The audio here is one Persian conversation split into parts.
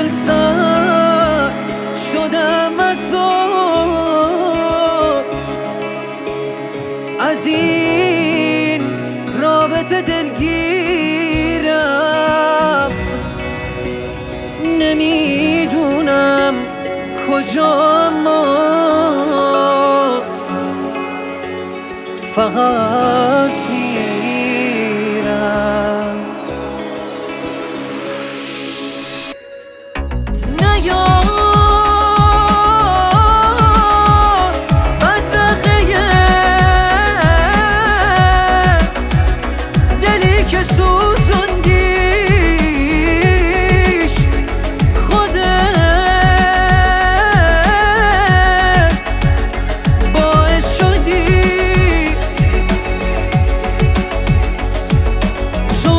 دل سر شدم از این رابطه دلگیرم، نمیدونم کجا، ما فقط میرم. نیار بدرقه دلی که سوزوندیش، خودت باعث شدی تو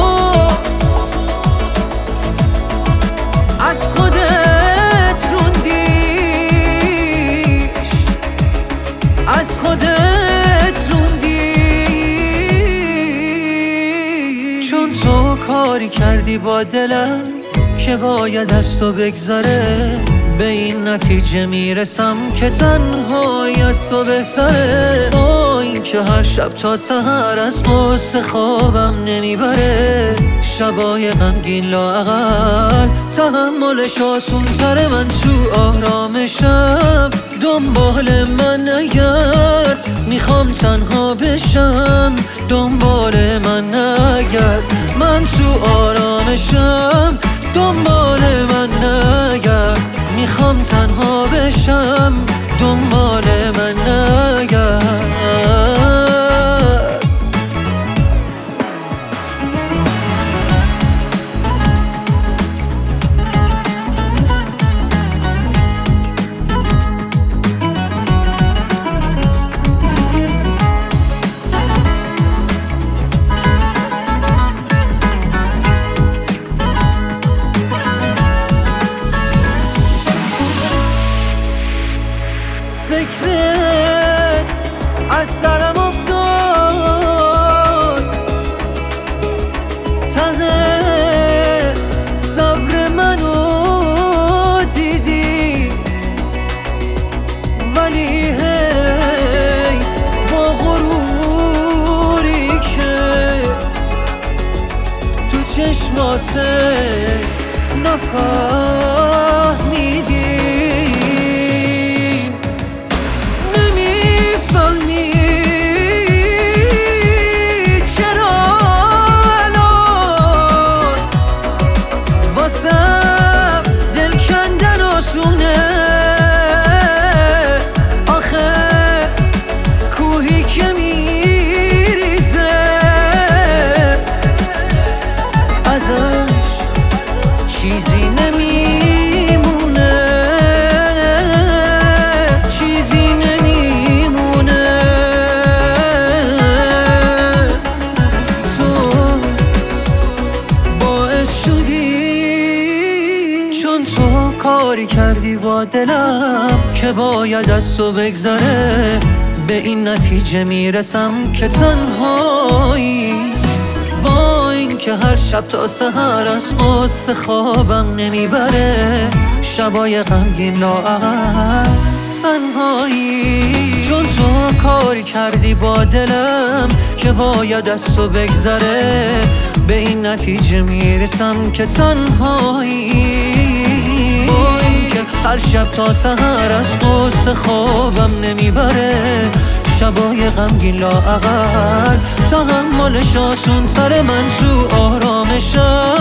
از خودت روندیش، از خودت روندیش. چون تو کاری کردی با دلم که باید از تو بگذره، به این نتیجه میرسم که تنهایی از تو بهتره. با این که هر شب تا سحر از قصه خوابم نمیبره، شبای غمگین لااقل تحملش آسون تره. من تو آرامشم دنبال من نگرد، میخوام تنها بشم دنبال من نگرد. من تو آرامشم دنبال من نگرد، میخوام تنها بشم دنبال من نگرد. فکرت از سرم افتاد، ته صبر منو دیدی، ولی هی با غروری که تو چشمات نفهمیدی. دل کندن آسونه، آخه کوهی که میریزه ازش چیزی نمیمونه، چیزی نمیمونه. تو باعث شدی، چون تو کاری کردی با دلم که باید از تو بگذره، به این نتیجه میرسم که تنهایی. با این که هر شب تا سحر از قصه خوابم نمیبره، شبای غمگین لااقل تنهایی. چون تو کاری کردی با دلم که باید از تو بگذره، به این نتیجه میرسم که تنهایی. هر شب تا سحر از قصه خوابم نمیبره، شبای غمگین لااقل تحملش آسون تره. من تو آرامشم